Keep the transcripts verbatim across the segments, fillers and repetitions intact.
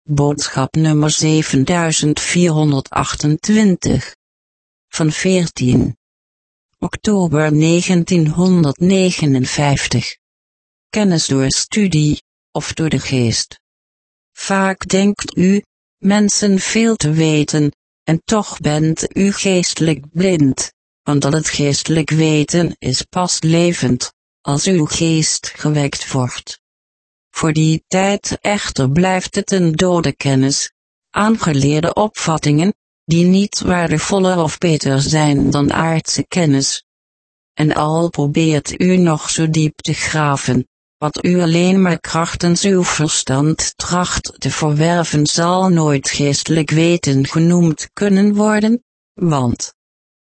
Boodschap nummer zevenduizend vierhonderdachtentwintig. Van veertien oktober negentienhonderdnegenenvijftig. Kennis door studie, of door de geest. Vaak denkt u, mensen, veel te weten, en toch bent u geestelijk blind, want al het geestelijk weten is pas levend, als uw geest gewekt wordt. Voor die tijd echter blijft het een dode kennis, aangeleerde opvattingen, die niet waardevoller of beter zijn dan aardse kennis. En al probeert u nog zo diep te graven, wat u alleen maar krachtens uw verstand tracht te verwerven, zal nooit geestelijk weten genoemd kunnen worden, want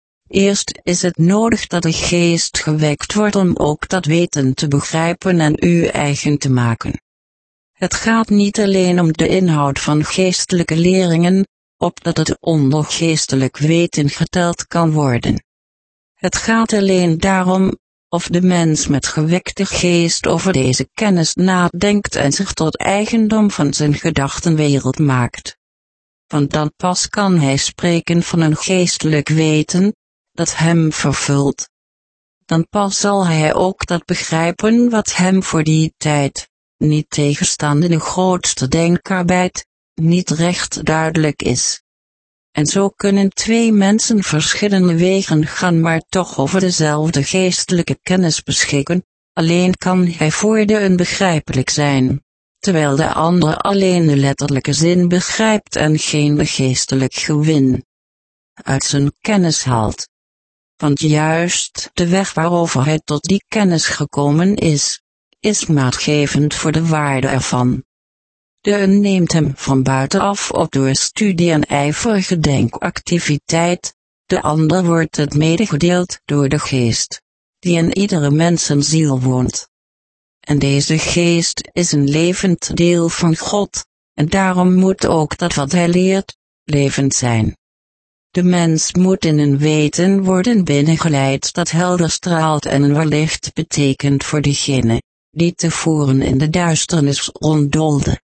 eerst is het nodig dat de geest gewekt wordt om ook dat weten te begrijpen en u eigen te maken. Het gaat niet alleen om de inhoud van geestelijke leringen, opdat het onder geestelijk weten geteld kan worden. Het gaat alleen daarom, of de mens met gewekte geest over deze kennis nadenkt en zich tot eigendom van zijn gedachtenwereld maakt. Want dan pas kan hij spreken van een geestelijk weten, dat hem vervult. Dan pas zal hij ook dat begrijpen wat hem voor die tijd, niet tegenstaande de grootste denkarbeid, niet recht duidelijk is. En zo kunnen twee mensen verschillende wegen gaan, maar toch over dezelfde geestelijke kennis beschikken, alleen kan hij voor de een begrijpelijk zijn, terwijl de ander alleen de letterlijke zin begrijpt en geen geestelijk gewin uit zijn kennis haalt. Want juist de weg waarover hij tot die kennis gekomen is, is maatgevend voor de waarde ervan. De een neemt hem van buitenaf op door studie en ijverige denkactiviteit, de ander wordt het medegedeeld door de geest, die in iedere mensenziel woont. En deze geest is een levend deel van God, en daarom moet ook dat wat hij leert, levend zijn. De mens moet in een weten worden binnengeleid dat helder straalt en wellicht betekent voor degene, die tevoren in de duisternis ronddoolde.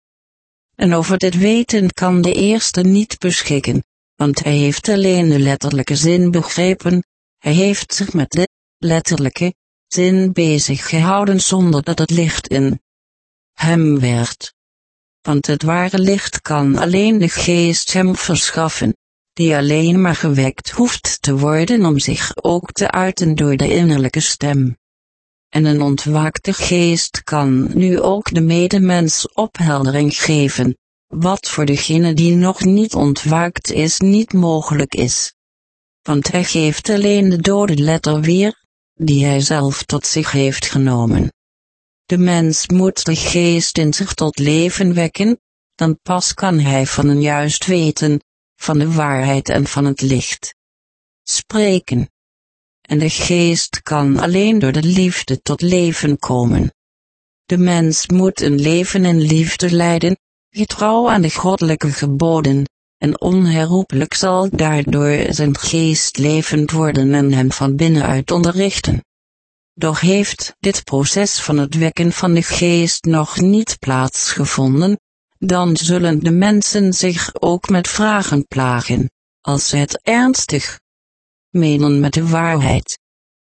En over dit weten kan de eerste niet beschikken, want hij heeft alleen de letterlijke zin begrepen, hij heeft zich met de letterlijke zin bezig gehouden zonder dat het licht in hem werd. Want het ware licht kan alleen de geest hem verschaffen, die alleen maar gewekt hoeft te worden om zich ook te uiten door de innerlijke stem. En een ontwaakte geest kan nu ook de medemens opheldering geven, wat voor degene die nog niet ontwaakt is niet mogelijk is. Want hij geeft alleen de dode letter weer, die hij zelf tot zich heeft genomen. De mens moet de geest in zich tot leven wekken, dan pas kan hij van een juist weten, van de waarheid en van het licht spreken. En de geest kan alleen door de liefde tot leven komen. De mens moet een leven in liefde leiden, getrouw aan de goddelijke geboden, en onherroepelijk zal daardoor zijn geest levend worden en hem van binnenuit onderrichten. Doch heeft dit proces van het wekken van de geest nog niet plaatsgevonden, dan zullen de mensen zich ook met vragen plagen, als ze het ernstig menen met de waarheid.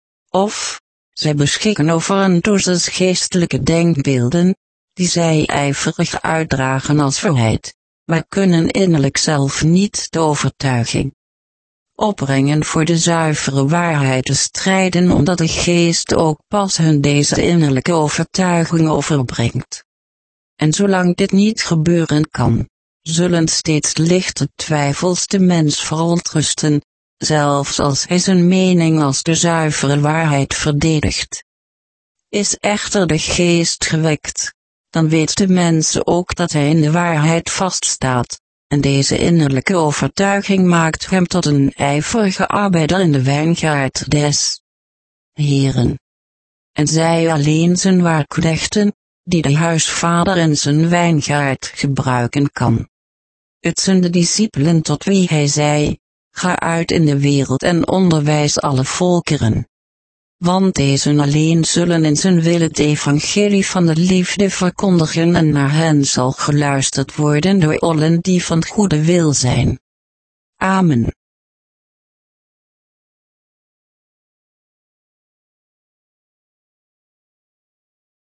Of, zij beschikken over een dosis geestelijke denkbeelden, die zij ijverig uitdragen als waarheid, maar kunnen innerlijk zelf niet de overtuiging opbrengen voor de zuivere waarheid te strijden, omdat de geest ook pas hun deze innerlijke overtuiging overbrengt. En zolang dit niet gebeuren kan, zullen steeds lichte twijfels de mens verontrusten, zelfs als hij zijn mening als de zuivere waarheid verdedigt. Is echter de geest gewekt, dan weet de mens ook dat hij in de waarheid vaststaat, en deze innerlijke overtuiging maakt hem tot een ijverige arbeider in de wijngaard des Heren. En zij alleen zijn waarknechten, die de huisvader in zijn wijngaard gebruiken kan. Het zijn de discipelen tot wie hij zei: ga uit in de wereld en onderwijs alle volkeren. want deze alleen zullen in zijn wil het evangelie van de liefde verkondigen en naar hen zal geluisterd worden door allen die van goede wil zijn. Amen.